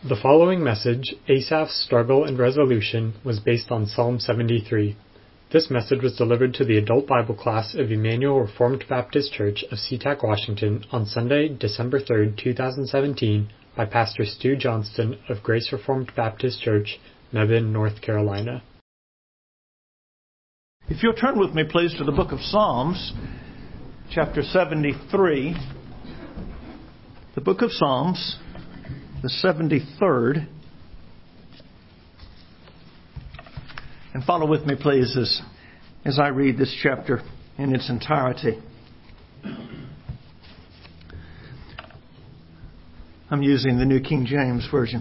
The following message, Asaph's Struggle and Resolution, was based on Psalm 73. This message was delivered to the adult Bible class of Emmanuel Reformed Baptist Church of SeaTac, Washington on Sunday, December 3, 2017 by Pastor Stu Johnston of Grace Reformed Baptist Church, Mebane, North Carolina. If you'll turn with me, please, to the book of Psalms, chapter 73. The book of Psalms, the 73rd. And follow with me, please, as I read this chapter in its entirety. I'm using the New King James Version.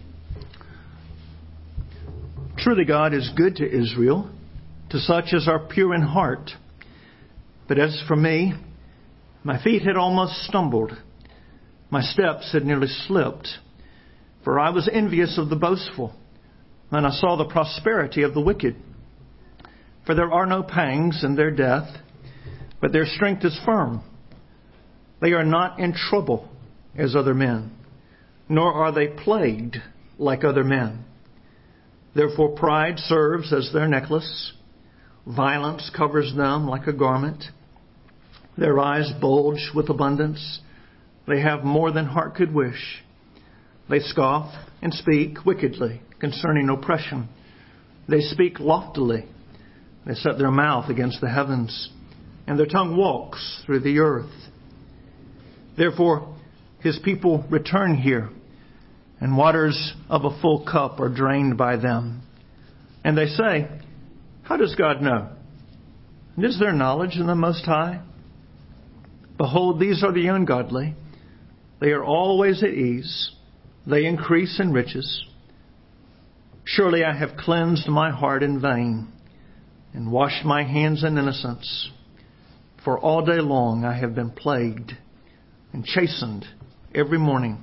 Truly God is good to Israel, to such as are pure in heart. But as for me, my feet had almost stumbled. My steps had nearly slipped. For I was envious of the boastful, and I saw the prosperity of the wicked. For there are no pangs in their death, but their strength is firm. They are not in trouble as other men, nor are they plagued like other men. Therefore pride serves as their necklace. Violence covers them like a garment. Their eyes bulge with abundance. They have more than heart could wish. They scoff and speak wickedly concerning oppression. They speak loftily. They set their mouth against the heavens, and their tongue walks through the earth. Therefore His people return here, and waters of a full cup are drained by them. And they say, how does God know? And is there knowledge in the Most High? Behold, these are the ungodly. They are always at ease. They increase in riches. Surely I have cleansed my heart in vain and washed my hands in innocence. For all day long I have been plagued and chastened every morning.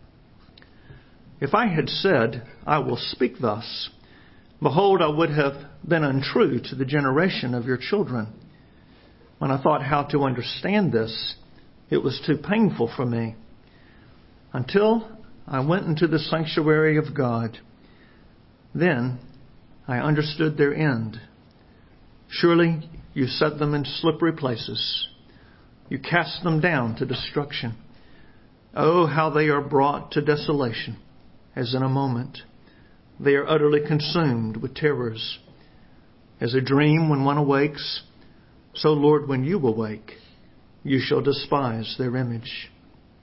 If I had said, I will speak thus, behold, I would have been untrue to the generation of your children. When I thought how to understand this, it was too painful for me. Until I went into the sanctuary of God, then I understood their end. Surely you set them in slippery places. You cast them down to destruction. Oh, how they are brought to desolation, as in a moment. They are utterly consumed with terrors. As a dream when one awakes, so, Lord, when you awake, you shall despise their image.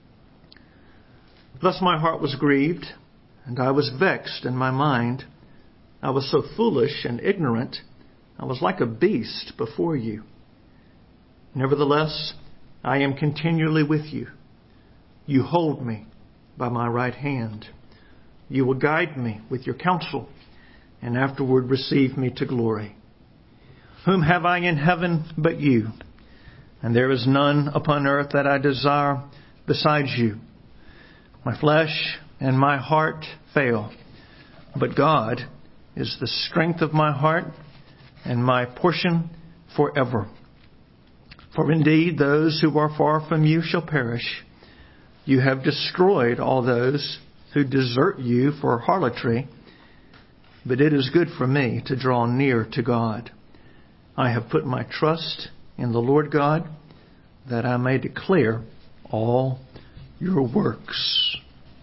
Thus my heart was grieved, and I was vexed in my mind. I was so foolish and ignorant, I was like a beast before you. Nevertheless, I am continually with you. You hold me by my right hand. You will guide me with your counsel, and afterward receive me to glory. Whom have I in heaven but you? And there is none upon earth that I desire besides you. My flesh and my heart fail, but God is the strength of my heart and my portion forever. For indeed those who are far from you shall perish. You have destroyed all those who desert you for harlotry, but it is good for me to draw near to God. I have put my trust in the Lord God, that I may declare all your works.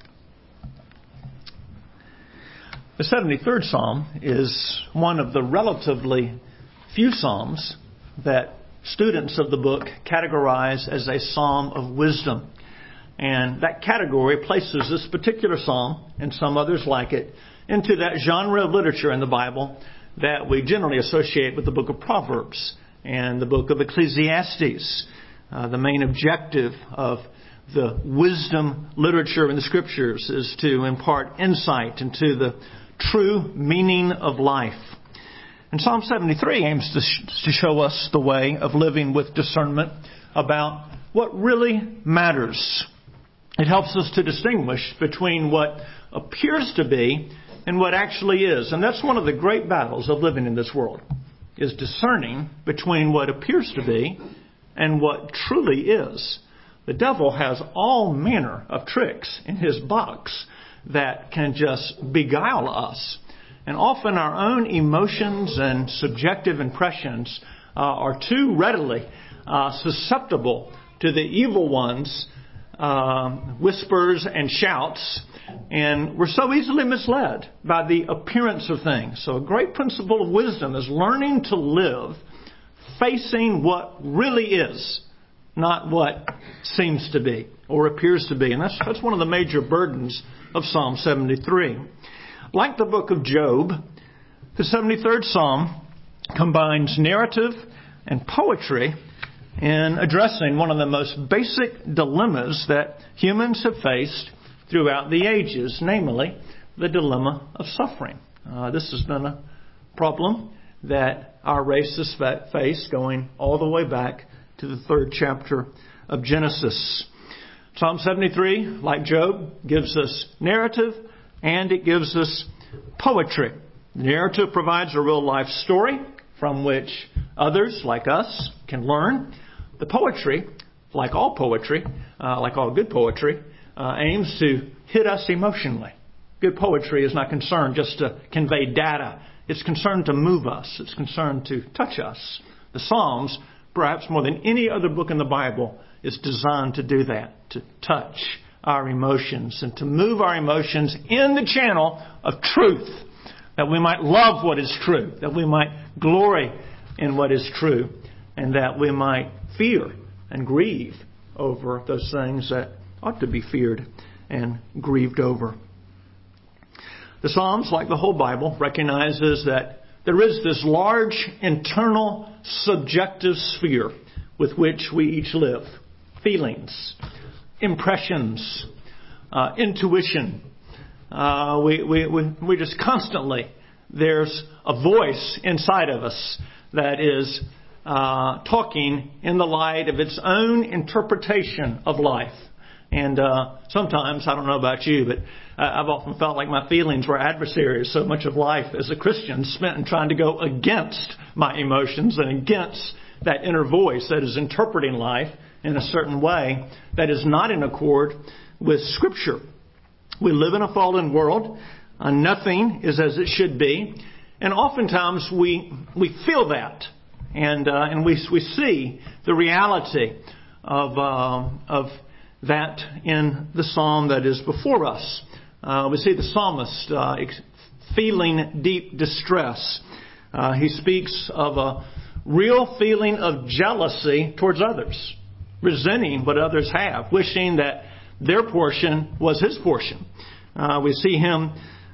The 73rd Psalm is one of the relatively few Psalms that students of the book categorize as a Psalm of wisdom. And that category places this particular Psalm, and some others like it, into that genre of literature in the Bible that we generally associate with the book of Proverbs and the book of Ecclesiastes. The main objective of the wisdom literature in the Scriptures is to impart insight into the true meaning of life. And Psalm 73 aims to show us the way of living with discernment about what really matters. It helps us to distinguish between what appears to be and what actually is. And that's one of the great battles of living in this world, is discerning between what appears to be and what truly is. The devil has all manner of tricks in his box that can just beguile us. And often our own emotions and subjective impressions are too readily susceptible to the evil one's whispers and shouts, and we're so easily misled by the appearance of things. So a great principle of wisdom is learning to live facing what really is, not what seems to be or appears to be. And that's one of the major burdens of Psalm 73. Like the book of Job, the 73rd Psalm combines narrative and poetry in addressing one of the most basic dilemmas that humans have faced throughout the ages, namely the dilemma of suffering. This has been a problem that our race has faced going all the way back to the 3rd chapter of Genesis. Psalm 73, like Job, gives us narrative and it gives us poetry. The narrative provides a real life story from which others, like us, can learn. The poetry, like all poetry, like all good poetry, aims to hit us emotionally. Good poetry is not concerned just to convey data. It's concerned to move us. It's concerned to touch us. The Psalms, perhaps more than any other book in the Bible, is designed to do that, to touch our emotions and to move our emotions in the channel of truth, that we might love what is true, that we might glory in what is true, and that we might fear and grieve over those things that ought to be feared and grieved over. The Psalms, like the whole Bible, recognizes that there is this large internal subjective sphere with which we each live. Feelings, impressions, intuition. We just constantly, there's a voice inside of us that is talking in the light of its own interpretation of life. And sometimes, I don't know about you, but I've often felt like my feelings were adversaries. So much of life as a Christian spent in trying to go against my emotions and against that inner voice that is interpreting life in a certain way that is not in accord with Scripture. We live in a fallen world. Nothing is as it should be. And oftentimes we feel that. And we see the reality of that in the psalm that is before us. We see the psalmist feeling deep distress. He speaks of a real feeling of jealousy towards others, resenting what others have, wishing that their portion was his portion. We see him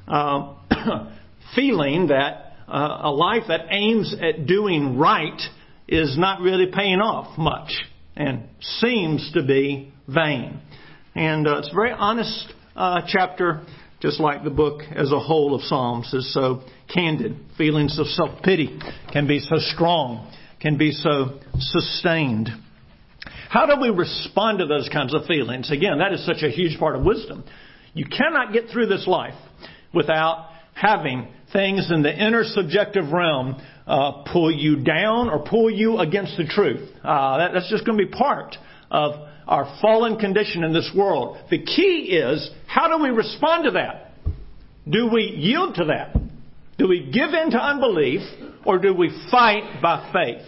feeling that a life that aims at doing right is not really paying off much and seems to be vain. And it's a very honest chapter, just like the book as a whole of Psalms is so candid. Feelings of self-pity can be so strong, can be so sustained. How do we respond to those kinds of feelings? Again, that is such a huge part of wisdom. You cannot get through this life without having things in the inner subjective realm pull you down or pull you against the truth. That's just going to be part of our fallen condition in this world. The key is, how do we respond to that? Do we yield to that? Do we give in to unbelief, or do we fight by faith?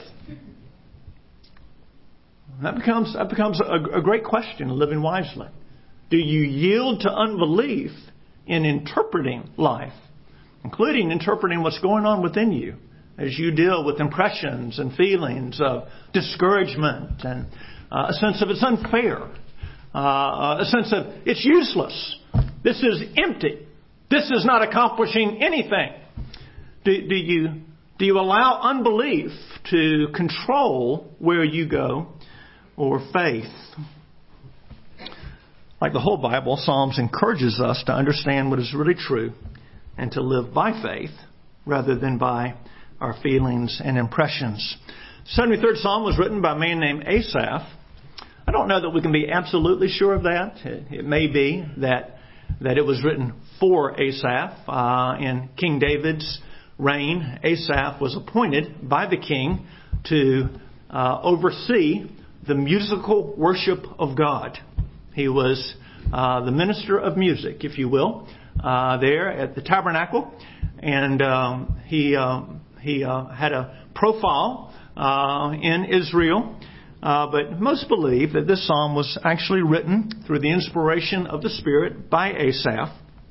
That becomes a great question in living wisely. Do you yield to unbelief in interpreting life, including interpreting what's going on within you as you deal with impressions and feelings of discouragement and a sense of it's unfair, a sense of it's useless, this is empty, this is not accomplishing anything? Do you allow unbelief to control where you go, or faith? Like the whole Bible, Psalms encourages us to understand what is really true and to live by faith rather than by our feelings and impressions. The 73rd Psalm was written by a man named Asaph. I don't know that we can be absolutely sure of that. It may be that it was written for Asaph. In King David's reign, Asaph was appointed by the king to oversee the musical worship of God. He was the minister of music, if you will, there at the tabernacle. And he had a profile in Israel. But most believe that this psalm was actually written through the inspiration of the Spirit by Asaph.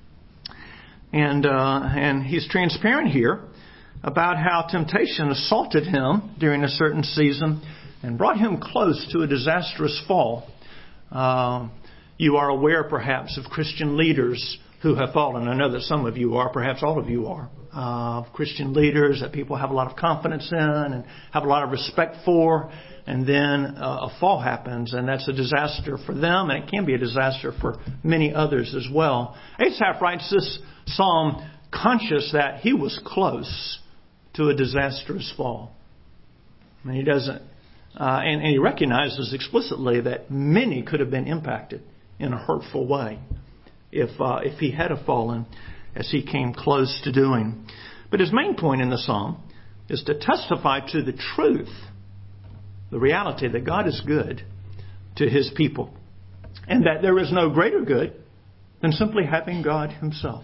And he's transparent here about how temptation assaulted him during a certain season and brought him close to a disastrous fall. You are aware, perhaps, of Christian leaders who have fallen. I know that some of you are, perhaps all of you are. Christian leaders that people have a lot of confidence in and have a lot of respect for. And then a fall happens, and that's a disaster for them, and it can be a disaster for many others as well. Asaph writes this psalm conscious that he was close to a disastrous fall. And he doesn't, and he recognizes explicitly that many could have been impacted in a hurtful way if he had fallen as he came close to doing. But his main point in the psalm is to testify to the truth, the reality that God is good to His people, and that there is no greater good than simply having God Himself.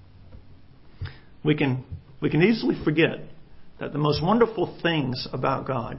We can easily forget that the most wonderful things about God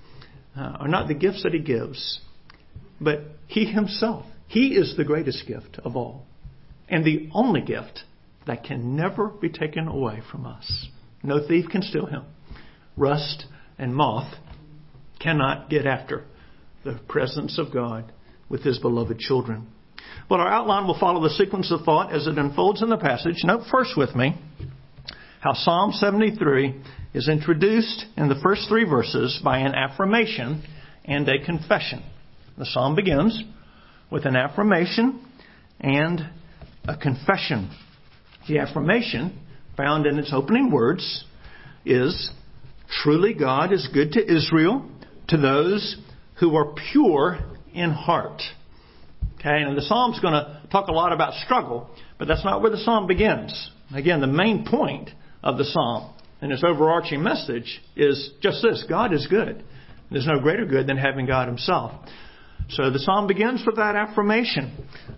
are not the gifts that He gives, but He Himself. He is the greatest gift of all, and the only gift that can never be taken away from us. No thief can steal Him. Rust and moth cannot get after the presence of God with His beloved children. But our outline will follow the sequence of thought as it unfolds in the passage. Note first with me how Psalm 73 is introduced in the first 3 verses by an affirmation and a confession. The psalm begins with an affirmation and a confession. The affirmation, found in its opening words, is, "Truly God is good to Israel, to those who are pure in heart." Okay, and the psalm's going to talk a lot about struggle, but that's not where the psalm begins. Again, the main point of the psalm and its overarching message is just this: God is good. There's no greater good than having God Himself. So the psalm begins with that affirmation.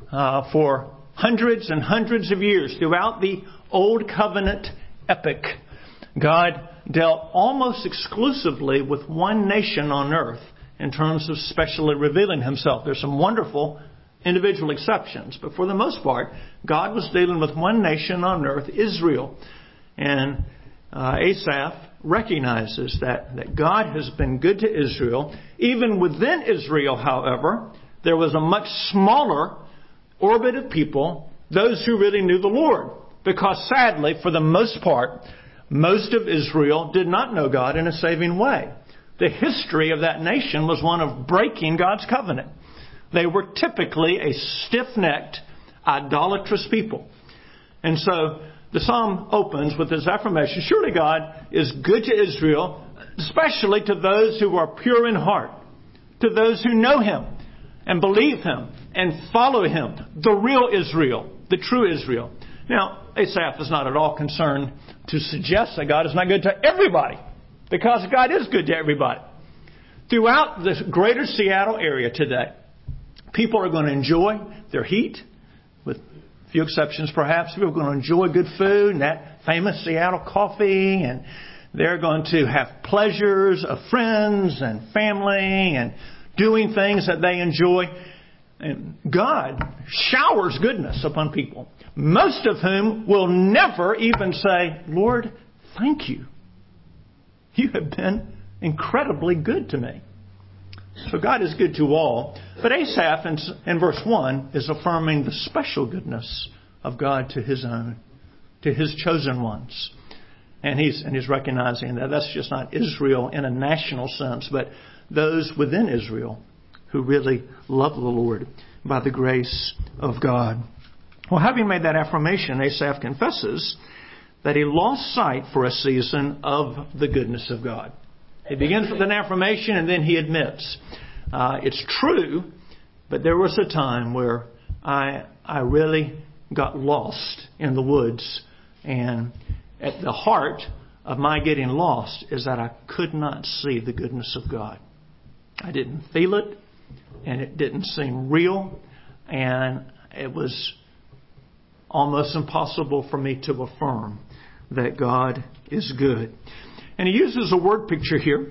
For hundreds and hundreds of years throughout the Old Covenant epic, God dealt almost exclusively with one nation on earth in terms of specially revealing Himself. There's some wonderful individual exceptions, but for the most part, God was dealing with one nation on earth, Israel. And Asaph recognizes that God has been good to Israel. Even within Israel, however, there was a much smaller orbit of people, those who really knew the Lord. Because sadly, for the most part, most of Israel did not know God in a saving way. The history of that nation was one of breaking God's covenant. They were typically a stiff-necked, idolatrous people. And so the psalm opens with this affirmation: surely God is good to Israel, especially to those who are pure in heart, to those who know Him and believe Him and follow Him, the real Israel, the true Israel. Now, Asaph is not at all concerned to suggest that God is not good to everybody, because God is good to everybody. Throughout the greater Seattle area today, people are going to enjoy their heat, with a few exceptions perhaps. People are going to enjoy good food and that famous Seattle coffee, and they're going to have pleasures of friends and family and doing things that they enjoy. And God showers goodness upon people, most of whom will never even say, "Lord, thank you. You have been incredibly good to me." So God is good to all. But Asaph in verse 1 is affirming the special goodness of God to His own, to His chosen ones. And he's recognizing that that's just not Israel in a national sense, but those within Israel who really love the Lord by the grace of God. Well, having made that affirmation, Asaph confesses that he lost sight for a season of the goodness of God. He begins with an affirmation and then he admits, it's true, but there was a time where I really got lost in the woods. And at the heart of my getting lost is that I could not see the goodness of God. I didn't feel it, and it didn't seem real. And it was almost impossible for me to affirm that God is good. And he uses a word picture here.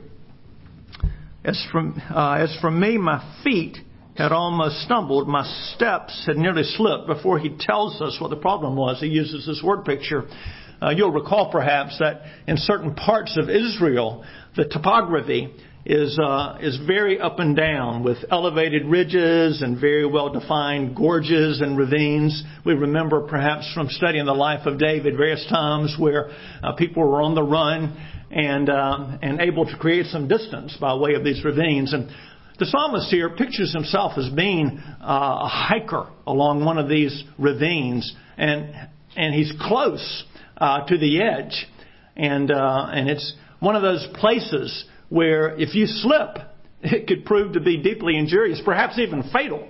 As for me, my feet had almost stumbled. My steps had nearly slipped. Before he tells us what the problem was, he uses this word picture. You'll recall perhaps that in certain parts of Israel, the topography is very up and down with elevated ridges and very well-defined gorges and ravines. We remember perhaps from studying the life of David various times where people were on the run and able to create some distance by way of these ravines. And the psalmist here pictures himself as being a hiker along one of these ravines, and he's close to the edge, and it's one of those places where if you slip, it could prove to be deeply injurious, perhaps even fatal.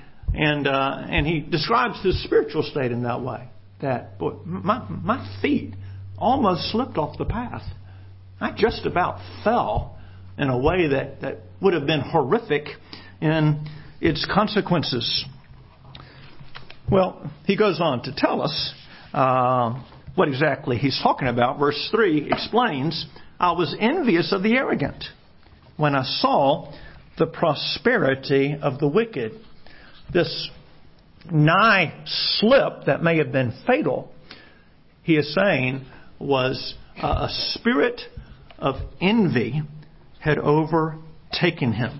And he describes his spiritual state in that way. That, boy, my feet almost slipped off the path. I just about fell in a way that would have been horrific in its consequences. Well, he goes on to tell us what exactly he's talking about. Verse 3 explains, I was envious of the arrogant when I saw the prosperity of the wicked. This nigh slip that may have been fatal, he is saying, was a spirit of envy had overtaken him.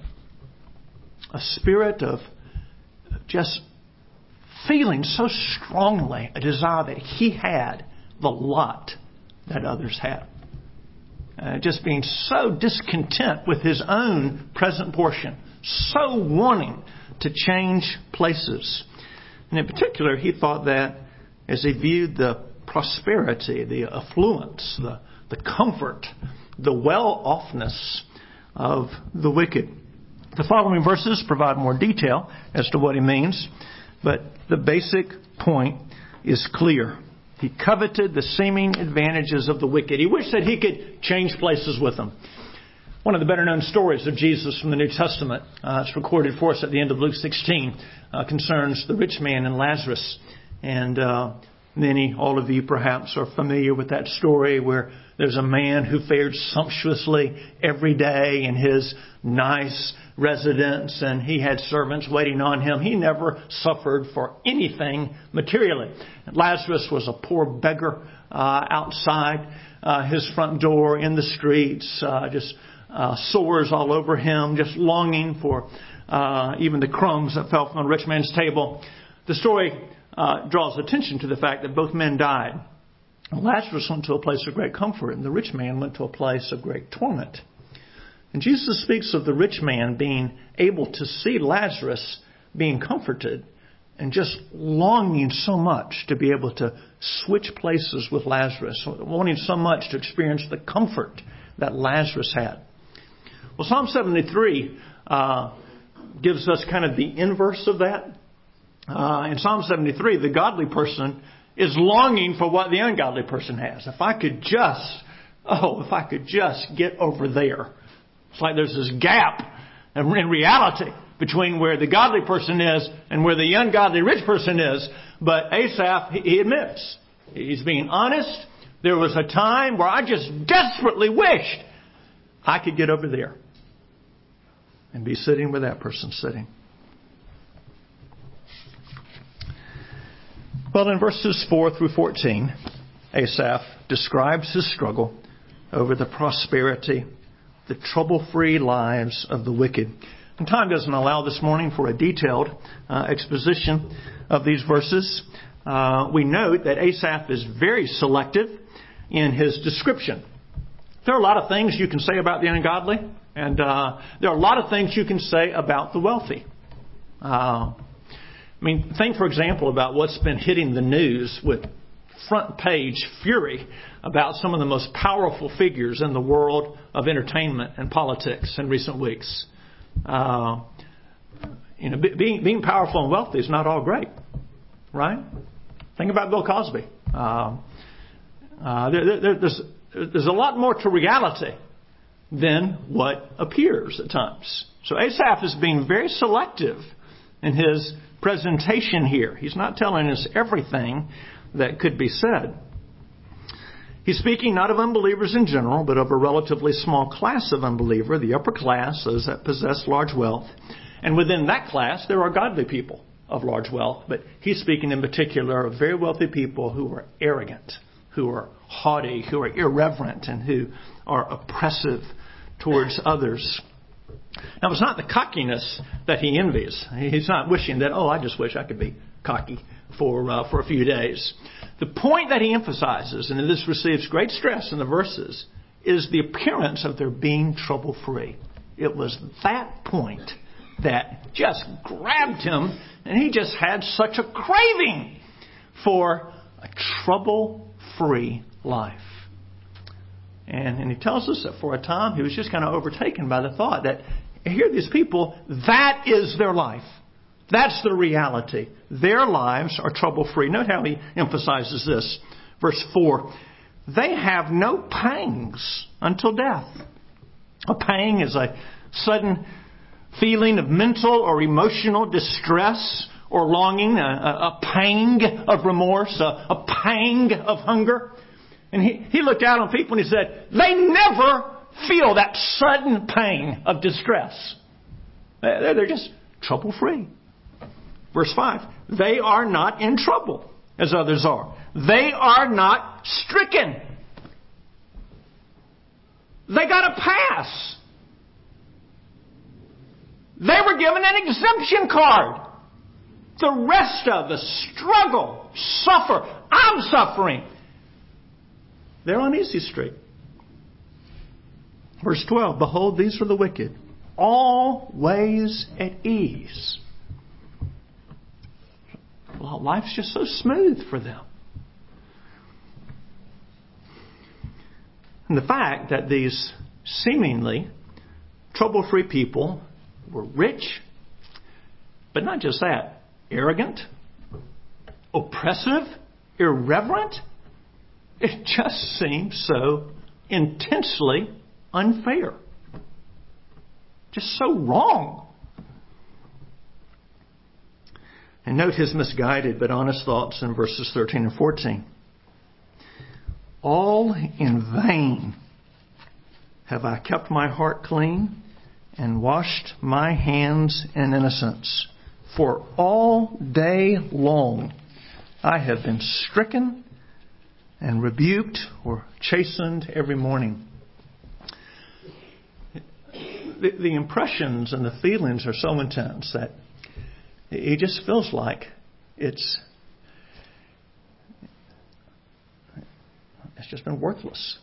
A spirit of just feeling so strongly a desire that he had the lot that others had. Just being so discontent with his own present portion. So wanting to change places. And in particular, he thought that as he viewed the prosperity, the affluence, the comfort, the well-offness of the wicked. The following verses provide more detail as to what he means, but the basic point is clear. He coveted the seeming advantages of the wicked. He wished that he could change places with them. One of the better known stories of Jesus from the New Testament, it's recorded for us at the end of Luke 16, concerns the rich man and Lazarus. And all of you perhaps are familiar with that story where there's a man who fared sumptuously every day in his nice residence, and he had servants waiting on him. He never suffered for anything materially. Lazarus was a poor beggar outside his front door in the streets, just sores all over him, just longing for even the crumbs that fell from the rich man's table. The story draws attention to the fact that both men died. Lazarus went to a place of great comfort, and the rich man went to a place of great torment. And Jesus speaks of the rich man being able to see Lazarus being comforted and just longing so much to be able to switch places with Lazarus, wanting so much to experience the comfort that Lazarus had. Well, Psalm 73 gives us kind of the inverse of that. In Psalm 73, the godly person is longing for what the ungodly person has. If I could just get over there. It's like there's this gap in reality between where the godly person is and where the ungodly rich person is. But Asaph, he admits, he's being honest. There was a time where I just desperately wished I could get over there and be sitting where that person's sitting. Well, in verses 4 through 14, Asaph describes his struggle over the prosperity, the trouble-free lives of the wicked. And time doesn't allow this morning for a detailed exposition of these verses. We note that Asaph is very selective in his description. There are a lot of things you can say about the ungodly, and there are a lot of things you can say about the wealthy. Think, for example, about what's been hitting the news with front page fury about some of the most powerful figures in the world of entertainment and politics in recent weeks. Being powerful and wealthy is not all great, right? Think about Bill Cosby. There's a lot more to reality than what appears at times. So Asaph is being very selective in his presentation here. He's not telling us everything that could be said. He's speaking not of unbelievers in general, but of a relatively small class of unbeliever, the upper class, those that possess large wealth. And within that class, there are godly people of large wealth. But he's speaking in particular of very wealthy people who are arrogant, who are haughty, who are irreverent, and who are oppressive towards others. Now, it's not the cockiness that he envies. He's not wishing that, I just wish I could be cocky for a few days. The point that he emphasizes, and this receives great stress in the verses, is the appearance of their being trouble-free. It was that point that just grabbed him, and he just had such a craving for a trouble-free life. And he tells us that for a time he was just kind of overtaken by the thought that here these people, that is their life. That's the reality. Their lives are trouble-free. Note how he emphasizes this. Verse 4, they have no pangs until death. A pang is a sudden feeling of mental or emotional distress or longing, a pang of remorse, a pang of hunger. And he looked out on people and he said, they never feel that sudden pang of distress. They're just trouble-free. Verse 5, they are not in trouble as others are. They are not stricken. They got a pass. They were given an exemption card. The rest of us struggle, suffer. I'm suffering. They're on easy street. Verse 12, behold, these are the wicked, always at ease. Well, life's just so smooth for them. And the fact that these seemingly trouble-free people were rich, but not just that, arrogant, oppressive, irreverent, it just seems so intensely unfair. Just so wrong. And note his misguided but honest thoughts in verses 13 and 14. All in vain have I kept my heart clean and washed my hands in innocence. For all day long I have been stricken and rebuked or chastened every morning. The impressions and the feelings are so intense that it just feels like it's just been worthless.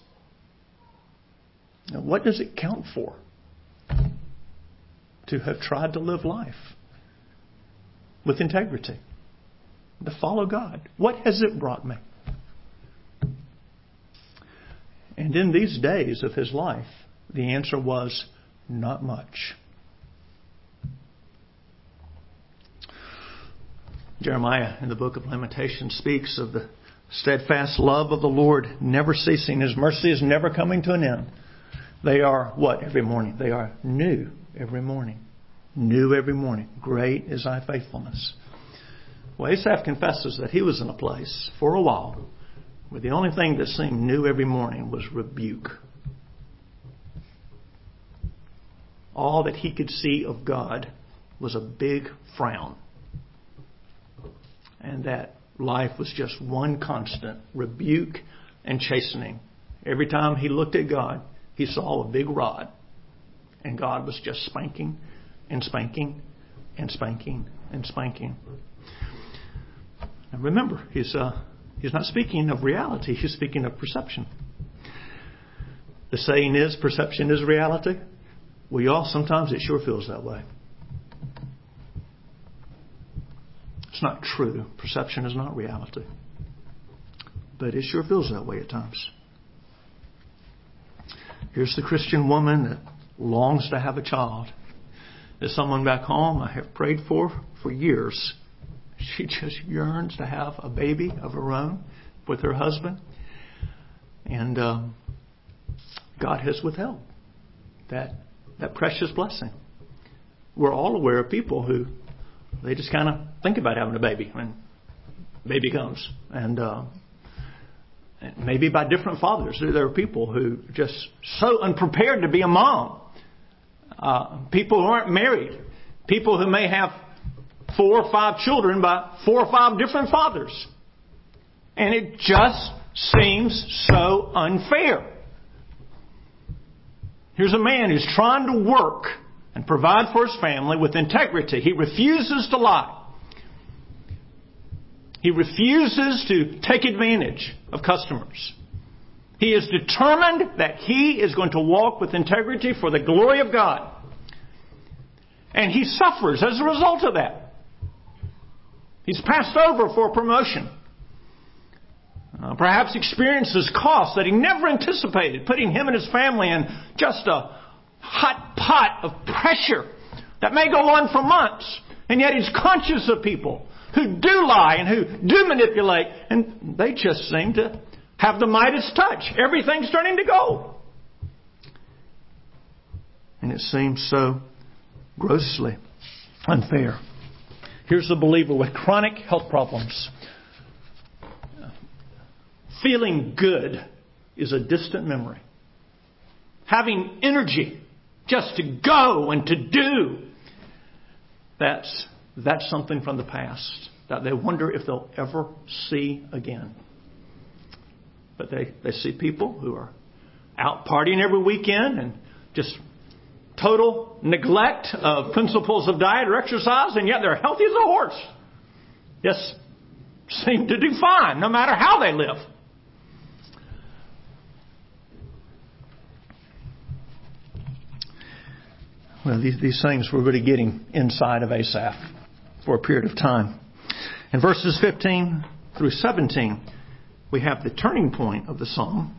Now, what does it count for to have tried to live life with integrity, to follow God? What has it brought me? And in these days of his life, the answer was not much. Jeremiah in the book of Lamentations speaks of the steadfast love of the Lord never ceasing. His mercy is never coming to an end. They are what every morning? They are new every morning. New every morning. Great is thy faithfulness. Well, Asaph confesses that he was in a place for a while where the only thing that seemed new every morning was rebuke. All that he could see of God was a big frown. And that life was just one constant rebuke and chastening. Every time he looked at God, he saw a big rod. And God was just spanking and spanking and spanking and spanking. Now remember, he's not speaking of reality. He's speaking of perception. The saying is, perception is reality. Well, y'all, sometimes it sure feels that way. It's not true. Perception is not reality. But it sure feels that way at times. Here's the Christian woman that longs to have a child. There's someone back home I have prayed for years. She just yearns to have a baby of her own with her husband. And God has withheld that precious blessing. We're all aware of people who they just kind of think about having a baby when baby comes. And maybe by different fathers. There are people who are just so unprepared to be a mom. People who aren't married. People who may have 4 or 5 children by 4 or 5 different fathers. And it just seems so unfair. Here's a man who's trying to work and provide for his family with integrity. He refuses to lie. He refuses to take advantage of customers. He is determined that he is going to walk with integrity for the glory of God. And he suffers as a result of that. He's passed over for a promotion. Perhaps experiences costs that he never anticipated, putting him and his family in just a hot pot of pressure that may go on for months. And yet he's conscious of people who do lie and who do manipulate. And they just seem to have the Midas touch. Everything's turning to gold. And it seems so grossly unfair. Here's a believer with chronic health problems. Feeling good is a distant memory. Having energy just to go and to do, that's something from the past that they wonder if they'll ever see again. But they see people who are out partying every weekend and just total neglect of principles of diet or exercise, and yet they're healthy as a horse. Just seem to do fine no matter how they live. Well, these things we're really getting inside of Asaph for a period of time. In verses 15 through 17, we have the turning point of the psalm.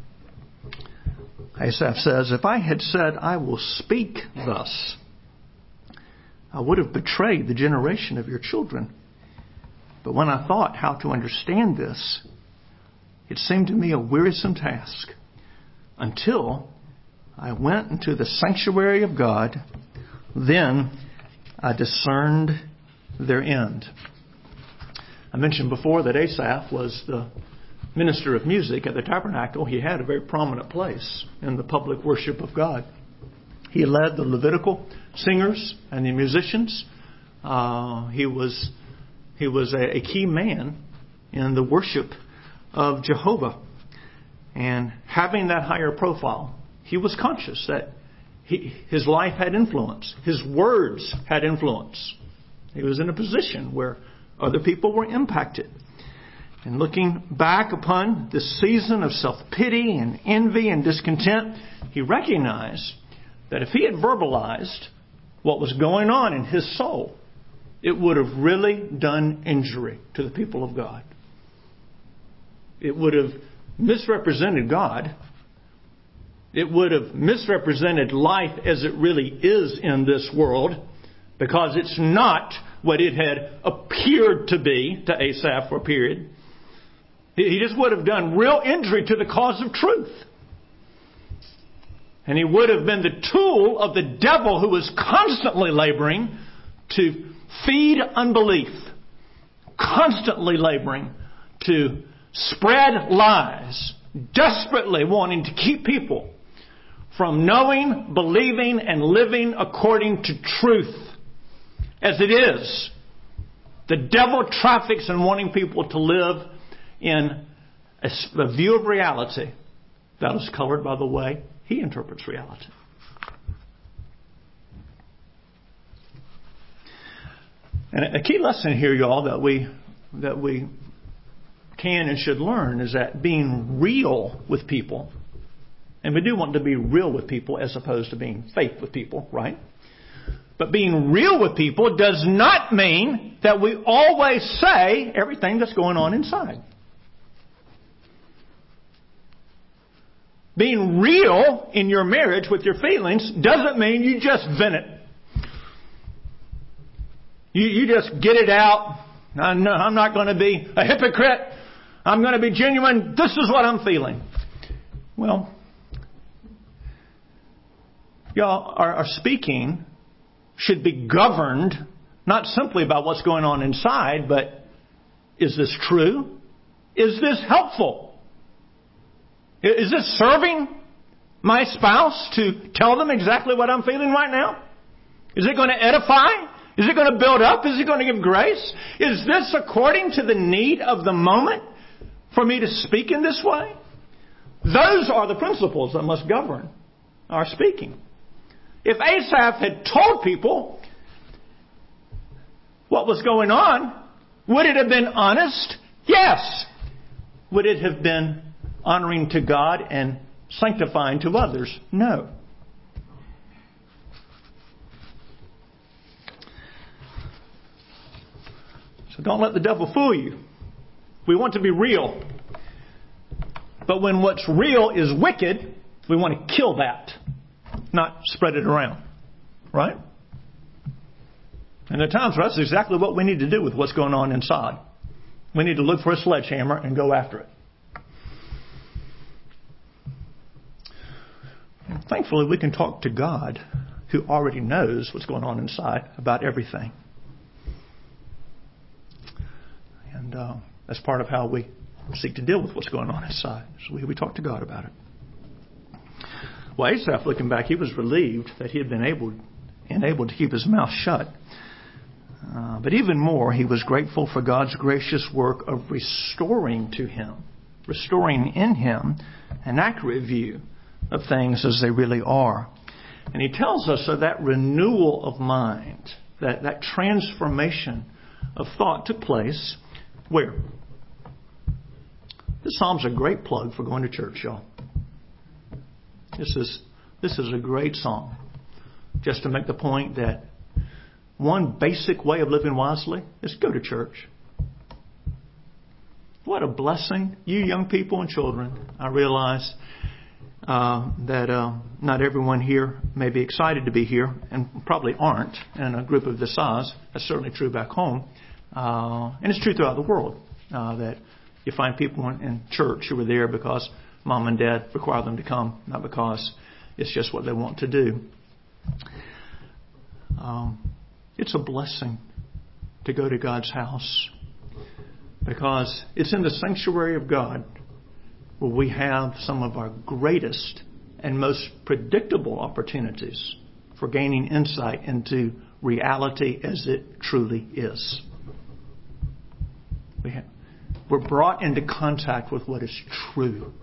Asaph says, "If I had said, I will speak thus, I would have betrayed the generation of your children. But when I thought how to understand this, it seemed to me a wearisome task, until I went into the sanctuary of God. Then I discerned their end." I mentioned before that Asaph was the minister of music at the tabernacle. He had a very prominent place in the public worship of God. He led the Levitical singers and the musicians. He was a key man in the worship of Jehovah. And having that higher profile, he was conscious that his life had influence. His words had influence. He was in a position where other people were impacted. And looking back upon this season of self-pity and envy and discontent, he recognized that if he had verbalized what was going on in his soul, it would have really done injury to the people of God. It would have misrepresented God. It would have misrepresented life as it really is in this world, because it's not what it had appeared to be to Asaph for a period. He just would have done real injury to the cause of truth. And he would have been the tool of the devil, who was constantly laboring to feed unbelief, constantly laboring to spread lies, desperately wanting to keep people from knowing, believing, and living according to truth as it is. The devil traffics in wanting people to live in a view of reality that is colored by the way he interprets reality. And a key lesson here, y'all, that we can and should learn is that being real with people, and we do want to be real with people as opposed to being fake with people, right? But being real with people does not mean that we always say everything that's going on inside. Being real in your marriage with your feelings doesn't mean you just vent it. You just get it out. I'm not going to be a hypocrite. I'm going to be genuine. This is what I'm feeling. Well, y'all, our speaking should be governed not simply about what's going on inside, but is this true? Is this helpful? Is this serving my spouse to tell them exactly what I'm feeling right now? Is it going to edify? Is it going to build up? Is it going to give grace? Is this according to the need of the moment for me to speak in this way? Those are the principles that must govern our speaking. If Asaph had told people what was going on, would it have been honest? Yes. Would it have been honoring to God and sanctifying to others? No. So don't let the devil fool you. We want to be real. But when what's real is wicked, we want to kill that, not spread it around. Right? And at times, that's exactly what we need to do with what's going on inside. We need to look for a sledgehammer and go after it. And thankfully, we can talk to God, who already knows what's going on inside, about everything. And that's part of how we seek to deal with what's going on inside. So we talk to God about it. Well, Asaph, looking back, he was relieved that he had been enabled to keep his mouth shut. But even more, he was grateful for God's gracious work of restoring to him, restoring in him an accurate view of things as they really are. And he tells us of that renewal of mind, that transformation of thought took place where? This psalm's a great plug for going to church, y'all. This is a great psalm. Just to make the point that one basic way of living wisely is go to church. What a blessing. You young people and children, I realize that not everyone here may be excited to be here and probably aren't in a group of this size. That's certainly true back home. And it's true throughout the world that you find people in church who are there because mom and dad require them to come, not because it's just what they want to do. It's a blessing to go to God's house because it's in the sanctuary of God where we have some of our greatest and most predictable opportunities for gaining insight into reality as it truly is. We're brought into contact with what is true.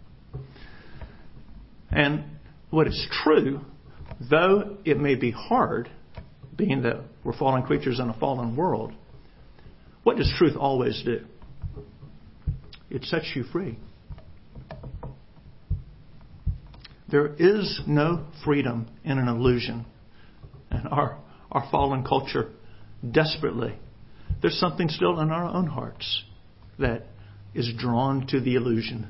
And what is true, though it may be hard, being that we're fallen creatures in a fallen world, what does truth always do? It sets you free. There is no freedom in an illusion. And our fallen culture desperately, there's something still in our own hearts that is drawn to the illusion.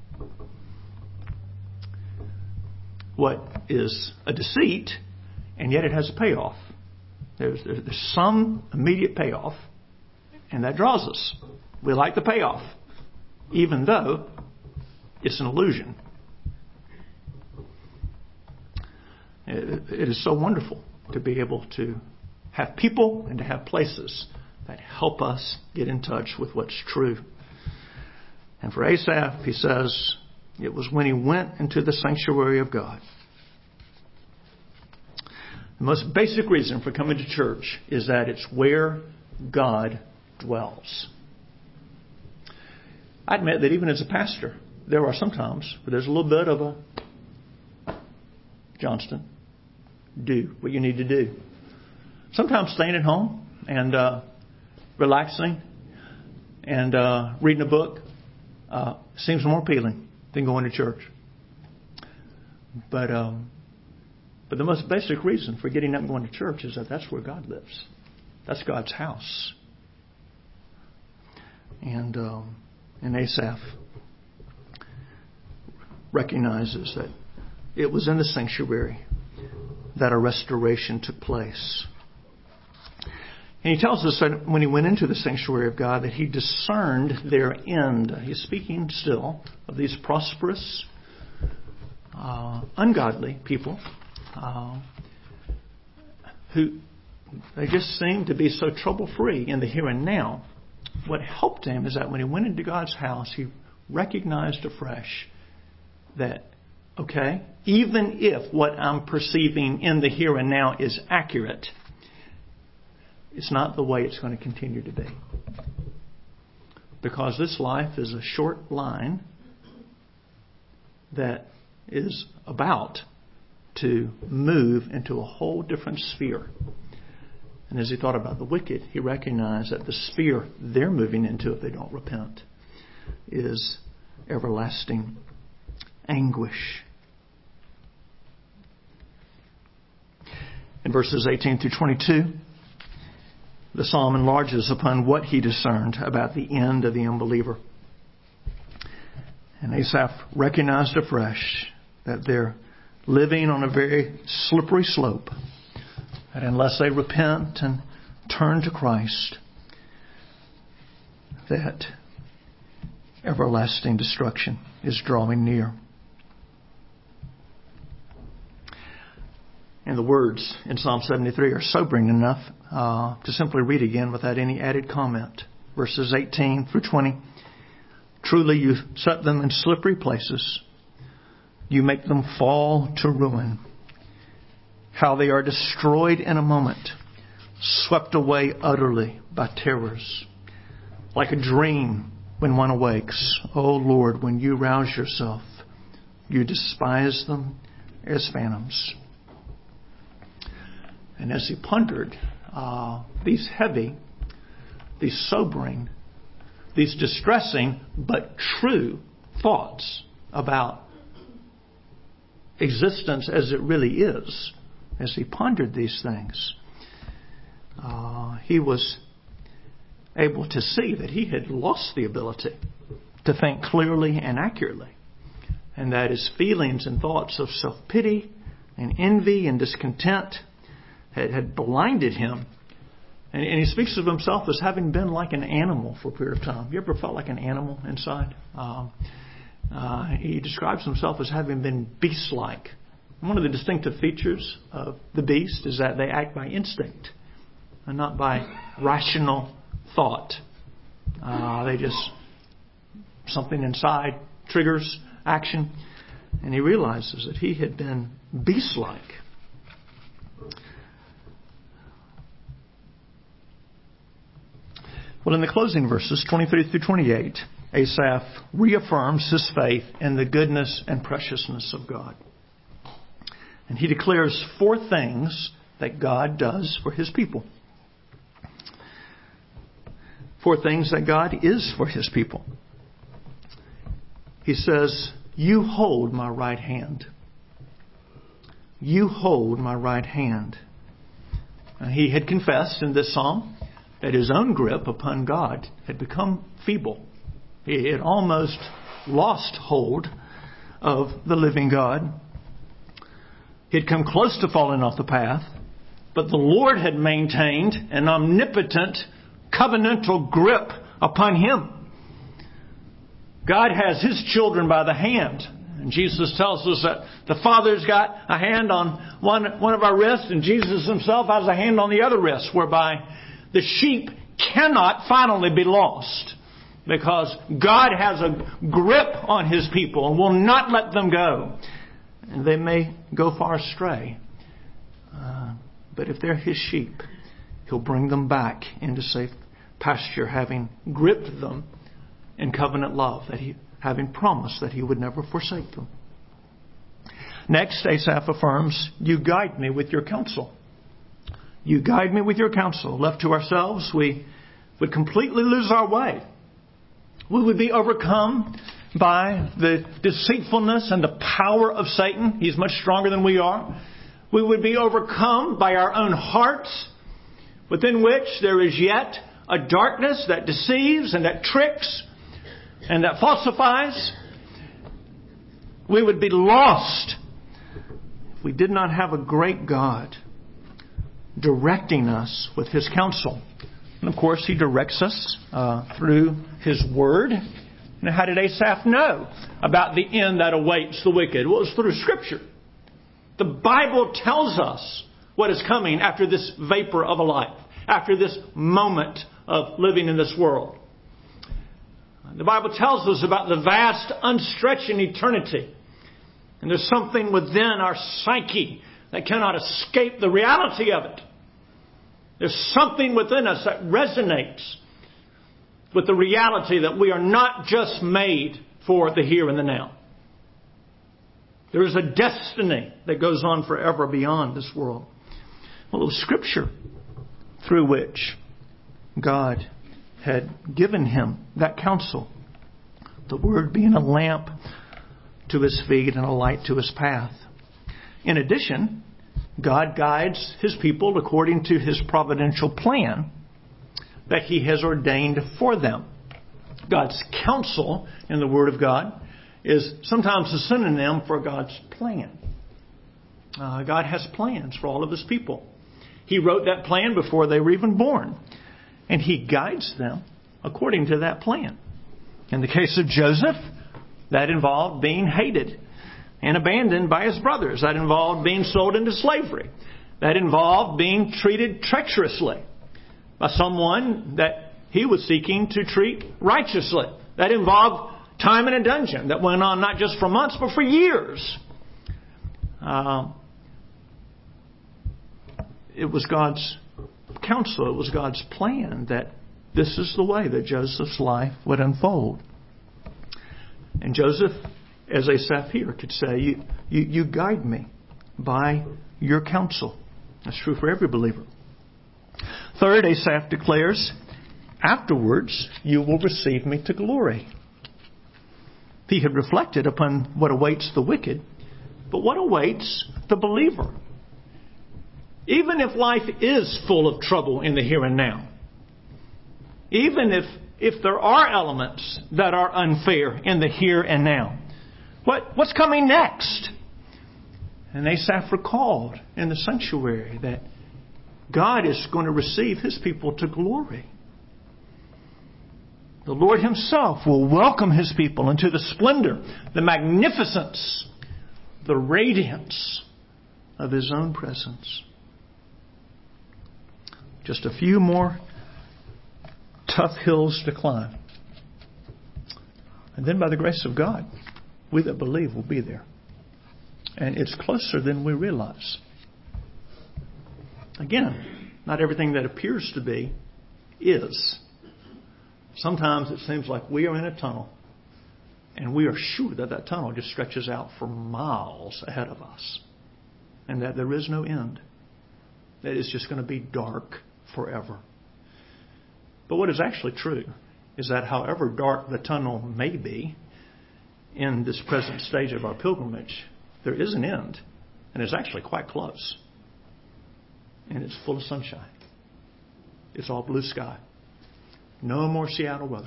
What is a deceit, and yet it has a payoff. There's some immediate payoff, and that draws us. We like the payoff, even though it's an illusion. It is so wonderful to be able to have people and to have places that help us get in touch with what's true. And for Asaph, he says, it was when he went into the sanctuary of God. The most basic reason for coming to church is that it's where God dwells. I admit that even as a pastor, there are some times where there's a little bit of a Johnston, do what you need to do. Sometimes staying at home and relaxing and reading a book seems more appealing than going to church. But the most basic reason for getting up and going to church is that that's where God lives. That's God's house. And Asaph recognizes that it was in the sanctuary that a restoration took place. And he tells us that when he went into the sanctuary of God, that he discerned their end. He's speaking still of these prosperous, ungodly people who They just seemed to be so trouble-free in the here and now. What helped him is that when he went into God's house, he recognized afresh that, okay, even if what I'm perceiving in the here and now is accurate, it's not the way it's going to continue to be. Because this life is a short line that is about to move into a whole different sphere. And as he thought about the wicked, he recognized that the sphere they're moving into, if they don't repent, is everlasting anguish. In verses 18 through 22, the psalm enlarges upon what he discerned about the end of the unbeliever. And Asaph recognized afresh that they're living on a very slippery slope, that unless they repent and turn to Christ, that everlasting destruction is drawing near. And the words in Psalm 73 are sobering enough to simply read again without any added comment. Verses 18 through 20. Truly you set them in slippery places. You make them fall to ruin. How they are destroyed in a moment, swept away utterly by terrors. Like a dream when one awakes. O Lord, when you rouse yourself, you despise them as phantoms. And as he pondered these heavy, these sobering, these distressing but true thoughts about existence as it really is, as he pondered these things, he was able to see that he had lost the ability to think clearly and accurately, and that his feelings and thoughts of self-pity and envy and discontent had blinded him. And he speaks of himself as having been like an animal for a period of time. You ever felt like an animal inside? He describes himself as having been beast-like. One of the distinctive features of the beast is that they act by instinct and not by rational thought. They just, something inside triggers action. And he realizes that he had been beast-like. Well, in the closing verses, 23 through 28, Asaph reaffirms his faith in the goodness and preciousness of God. And he declares 4 things that God does for his people. 4 things that God is for his people. He says, you hold my right hand. You hold my right hand. And he had confessed in this psalm that his own grip upon God had become feeble. He had almost lost hold of the living God. He had come close to falling off the path, but the Lord had maintained an omnipotent covenantal grip upon him. God has his children by the hand. And Jesus tells us that the Father's got a hand on one of our wrists, and Jesus himself has a hand on the other wrist, whereby the sheep cannot finally be lost, because God has a grip on his people and will not let them go. And they may go far astray, but if they're his sheep, he'll bring them back into safe pasture, having gripped them in covenant love, having promised that he would never forsake them. Next, Asaph affirms, you guide me with your counsel. You guide me with your counsel. Left to ourselves, we would completely lose our way. We would be overcome by the deceitfulness and the power of Satan. He's much stronger than we are. We would be overcome by our own hearts, within which there is yet a darkness that deceives and that tricks and that falsifies. We would be lost if we did not have a great God directing us with his counsel. And of course, he directs us through his word. Now, how did Asaph know about the end that awaits the wicked? Well, it was through Scripture. The Bible tells us what is coming after this vapor of a life, after this moment of living in this world. The Bible tells us about the vast, unstretching eternity. And there's something within our psyche that cannot escape the reality of it. There's something within us that resonates with the reality that we are not just made for the here and the now. There is a destiny that goes on forever beyond this world. Well, it was Scripture through which God had given him that counsel. The Word being a lamp to his feet and a light to his path. In addition, God guides his people according to his providential plan that he has ordained for them. God's counsel in the Word of God is sometimes a synonym for God's plan. God has plans for all of his people. He wrote that plan before they were even born. And he guides them according to that plan. In the case of Joseph, that involved being hated and abandoned by his brothers. That involved being sold into slavery. That involved being treated treacherously by someone that he was seeking to treat righteously. That involved time in a dungeon that went on not just for months but for years. It was God's counsel, it was God's plan that this is the way that Joseph's life would unfold. And Joseph, as Asaph here, could say, you guide me by your counsel. That's true for every believer. Third, Asaph declares, afterwards you will receive me to glory. He had reflected upon what awaits the wicked, but what awaits the believer? Even if life is full of trouble in the here and now, even if there are elements that are unfair in the here and now, what's coming next? And Asaph recalled in the sanctuary that God is going to receive his people to glory. The Lord himself will welcome his people into the splendor, the magnificence, the radiance of his own presence. Just a few more tough hills to climb. And then by the grace of God, we that believe will be there. And it's closer than we realize. Again, not everything that appears to be is. Sometimes it seems like we are in a tunnel and we are sure that that tunnel just stretches out for miles ahead of us and that there is no end. That it's just going to be dark forever. But what is actually true is that however dark the tunnel may be in this present stage of our pilgrimage, there is an end, and it's actually quite close. And it's full of sunshine. It's all blue sky. No more Seattle weather.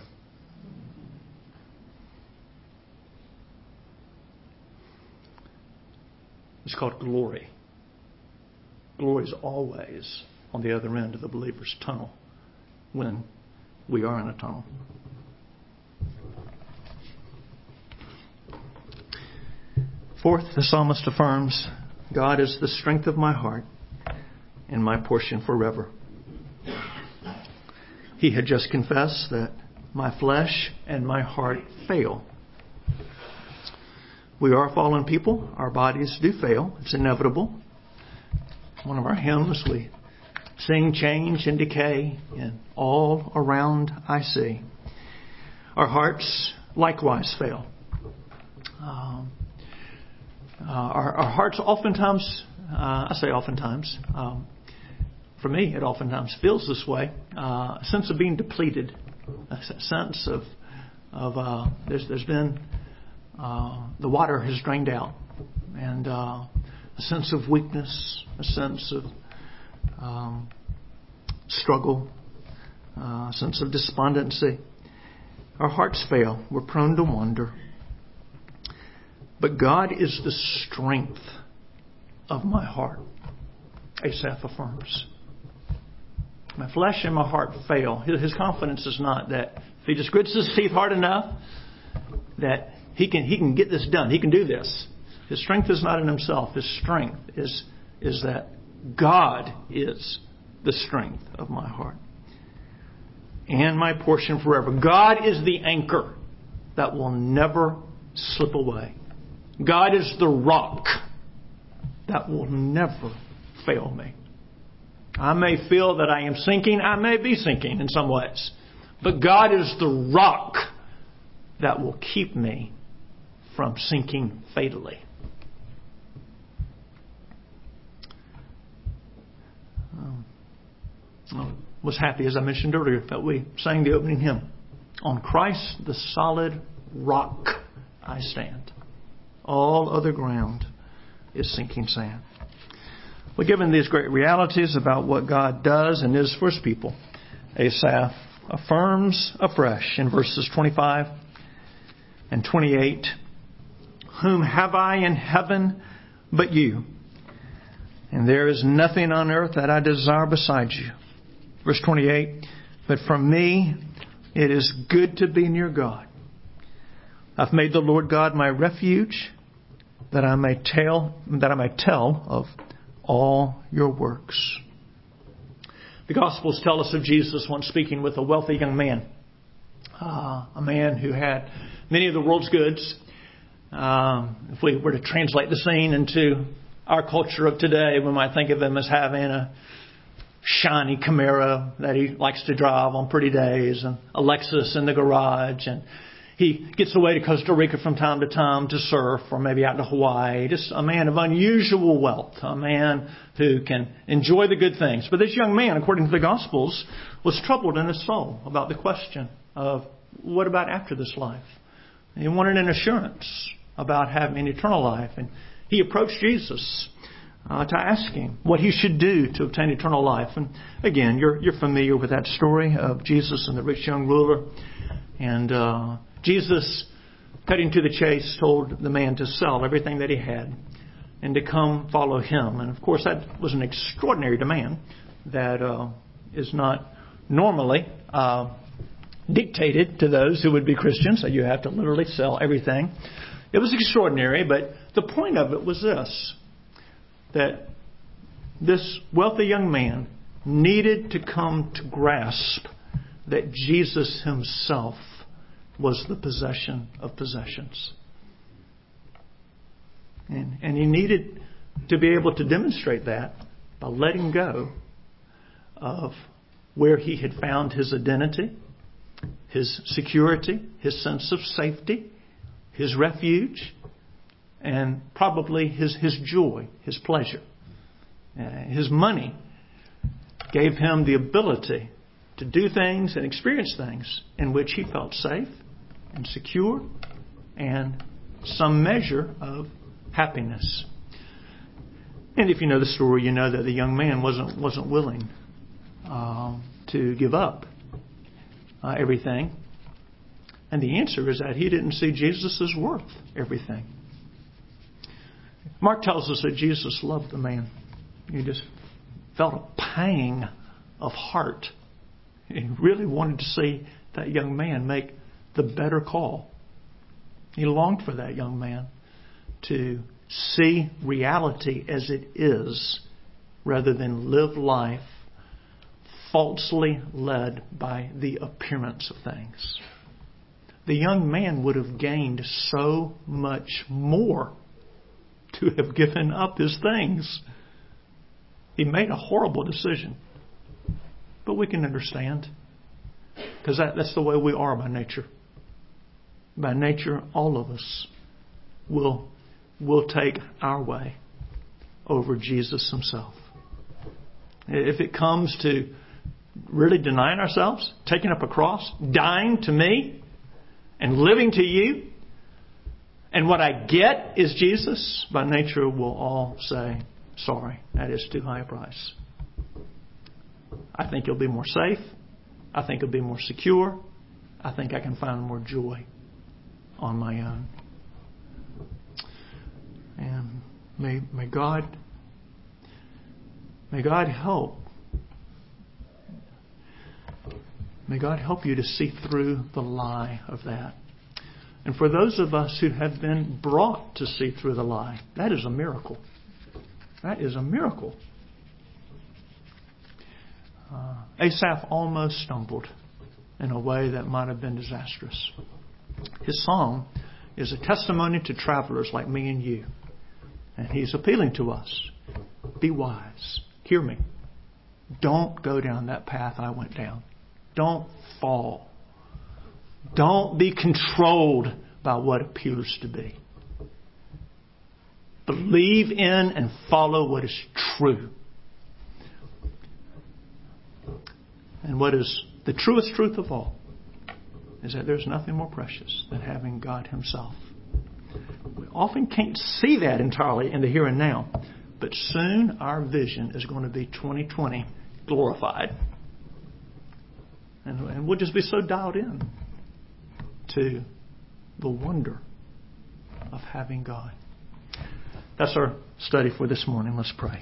It's called glory. Glory is always on the other end of the believer's tunnel when we are in a tunnel. Fourth, the psalmist affirms, God is the strength of my heart and my portion forever. He had just confessed that my flesh and my heart fail. We are fallen people. Our bodies do fail. It's inevitable. One of our hymns, we sing change and decay, and all around I see. Our hearts likewise fail. Our hearts oftentimes, I say oftentimes, for me it oftentimes feels this way, a sense of being depleted, a sense of there's been, the water has drained out, and a sense of weakness, a sense of struggle, a sense of despondency. Our hearts fail. We're prone to wander. But God is the strength of my heart, Asaph affirms. My flesh and my heart fail. His confidence is not that if he just grits his teeth hard enough, that he can get this done. He can do this. His strength is not in himself. His strength is that God is the strength of my heart and my portion forever. God is the anchor that will never slip away. God is the rock that will never fail me. I may feel that I am sinking. I may be sinking in some ways. But God is the rock that will keep me from sinking fatally. I was happy, as I mentioned earlier, that we sang the opening hymn. On Christ, the solid rock, I stand. All other ground is sinking sand. Well, given these great realities about what God does and is for His people, Asaph affirms afresh in verses 25 and 28, whom have I in heaven but you? And there is nothing on earth that I desire beside you. Verse 28, but for me it is good to be near God. I've made the Lord God my refuge, that I may tell of all your works. The Gospels tell us of Jesus once speaking with a wealthy young man. A man who had many of the world's goods. If we were to translate the scene into our culture of today, we might think of him as having a shiny Camaro that he likes to drive on pretty days, and a Lexus in the garage, and he gets away to Costa Rica from time to time to surf, or maybe out to Hawaii. Just a man of unusual wealth, a man who can enjoy the good things. But this young man, according to the Gospels, was troubled in his soul about the question of what about after this life? He wanted an assurance about having an eternal life. And he approached Jesus to ask him what he should do to obtain eternal life. And again, you're familiar with that story of Jesus and the rich young ruler. And Jesus, cutting to the chase, told the man to sell everything that he had and to come follow him. And of course, that was an extraordinary demand that is not normally dictated to those who would be Christians. So you have to literally sell everything. It was extraordinary, but the point of it was this, that this wealthy young man needed to come to grasp that Jesus himself was the possession of possessions. And he needed to be able to demonstrate that by letting go of where he had found his identity, his security, his sense of safety, his refuge, and probably his joy, his pleasure. His money gave him the ability to do things and experience things in which he felt safe and secure and some measure of happiness. And if you know the story, you know that the young man wasn't willing to give up everything. And the answer is that he didn't see Jesus as worth everything. Mark tells us that Jesus loved the man. He just felt a pang of heart. He really wanted to see that young man make the better call. He longed for that young man to see reality as it is rather than live life falsely led by the appearance of things. The young man would have gained so much more to have given up his things. He made a horrible decision. But we can understand. Because that's the way we are by nature. By nature, all of us will take our way over Jesus himself. If it comes to really denying ourselves, taking up a cross, dying to me, and living to you, and what I get is Jesus, by nature we'll all say, sorry, that is too high a price. I think you'll be more safe. I think it'll be more secure. I think I can find more joy on my own. And may God help. May God help you to see through the lie of that. And for those of us who have been brought to see through the lie, that is a miracle. That is a miracle. Asaph almost stumbled in a way that might have been disastrous. His song is a testimony to travelers like me and you. And he's appealing to us. Be wise. Hear me. Don't go down that path I went down. Don't fall. Don't be controlled by what appears to be. Believe in and follow what is true. And what is the truest truth of all is that there's nothing more precious than having God Himself. We often can't see that entirely in the here and now, but soon our vision is going to be 2020 glorified. And we'll just be so dialed in to the wonder of having God. That's our study for this morning. Let's pray.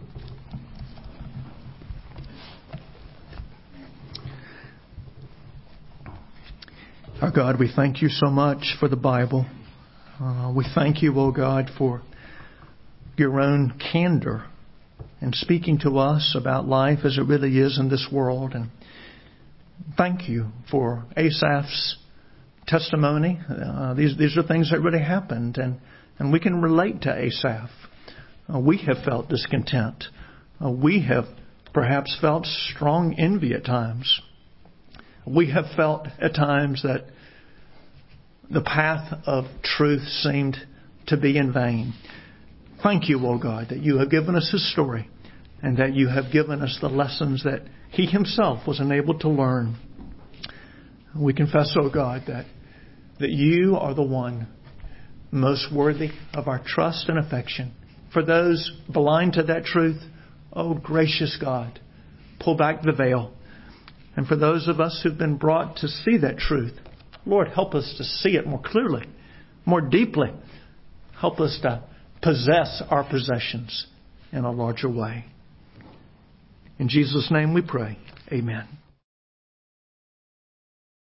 Our God, we thank You so much for the Bible. We thank You, O God, for Your own candor in speaking to us about life as it really is in this world. And thank You for Asaph's testimony. These are things that really happened, and we can relate to Asaph. We have felt discontent. We have perhaps felt strong envy at times. We have felt at times that the path of truth seemed to be in vain. Thank You, O God, that You have given us His story and that You have given us the lessons that He Himself was enabled to learn. We confess, O God, that You are the one most worthy of our trust and affection. For those blind to that truth, oh gracious God, pull back the veil. And for those of us who've been brought to see that truth, Lord, help us to see it more clearly, more deeply. Help us to possess our possessions in a larger way. In Jesus' name we pray. Amen.